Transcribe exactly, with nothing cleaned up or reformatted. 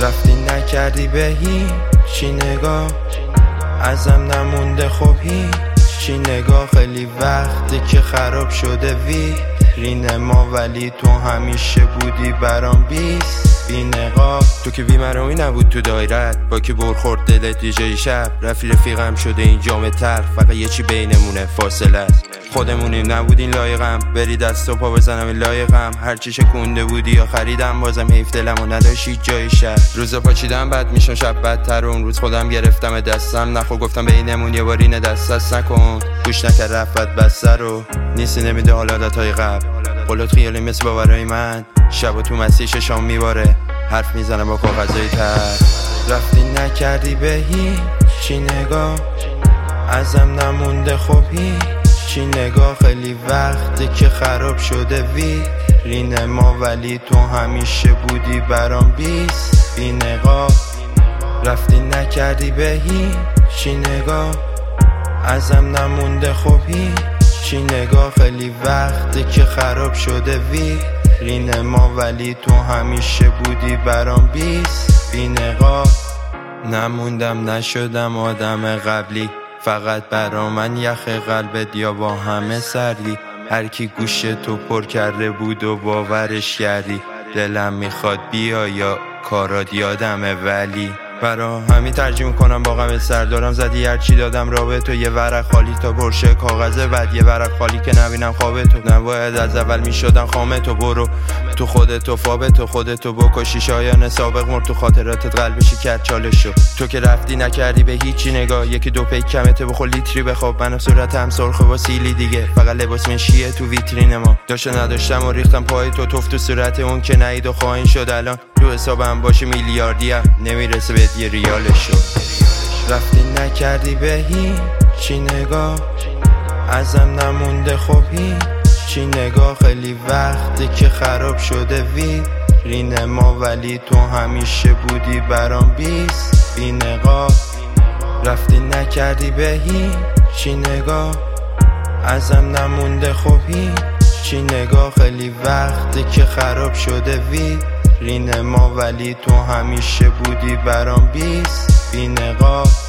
رفتی نکردی به هیچی نگاه، ازم نمونده خب هیچی نگاه. خیلی وقتی که خراب شده ویترین ما، ولی تو همیشه بودی برام بیست بی نقاب. تو که بی‌مرمی نبود تو دایرت، با که برخورد دلت یه جای شب. رفی رفیقم شده این جام تلخ، فقط یه چی بینمونه فاصله است. خودمونیم نبودین لایقم، بری دست و پا بزنم این لایقم. هرچی شکونده بودی یا خریدم بازم حیف دلمو نداشتی جای شب. روزا پاچیدم بد میشن شب بدتر، اون روز خودم گرفتم دستم نخو گفتم بینمون یه بارین دست دست نکن. گوش نکرد رفت بسر رو نیستی نمیده حال عادتهای قبل. قولت خیالی مثل باورای من، شب و تو مسیح شام میباره، حرف میزنم با کاغذای تر. رفتی نکردی به هیچی نگاه، ازم نمونده خب هیچی نگاه. خیلی وقتی که خراب شده ویترین ما، ولی تو همیشه بودی برام بیست بی نقاب. رفتی نکردی به هیچی نگاه، ازم نمونده خب هیچی نگاه. خیلی وقتی که خراب شده ویترین ما، ولی تو همیشه بودی برام بیست بی نقاب. نموندم نشدم آدم قبلی، فقط برا من یخ قلبت یا با همه سردی. هر کی گوش تو پر کرده بود و باورش کردی، دلم میخواد بیا یا کارات یادمه ولی. برا همین ترجیح میکنم با غم سر دارم زدی هرچی دادم را به تو. یه ورق خالی تا پرشه کاغذه بعد یه ورق خالی که نبینم خواب تو. نباید از اول میشدن خامه تو، برو تو خودتو فابه تو خودتو بکشی. شایان سابق مرد تو خاطراتت قلبشی کرد چالش شد. تو که رفتی نکردی به هیچی نگاه، یکی دو پیک کمته بخور لیتری بخواب. من صورتم سرخه با سیلی دیگه، فقط لباس منشیه تو ویترین ما. داشته نداشتم و ریختم پای تو، توف تو صورت اون که نید و خواهین شد. الان تو حسابم باشه میلیاردیم، نمیرسه به یه ریالشو. رفتی نکردی به هیچی نگاه، ازم نمونده خب هیچی نگاه. خیلی وقتی که خراب شده ویترین ما، ولی تو همیشه بودی برام بیست بی نقاب. رفتی نکردی به هیچی نگاه، ازم نمونده خب هیچی نگاه. خیلی وقتی که خراب شده ویترین ما، ولی تو همیشه بودی برام بیست بی نقاب.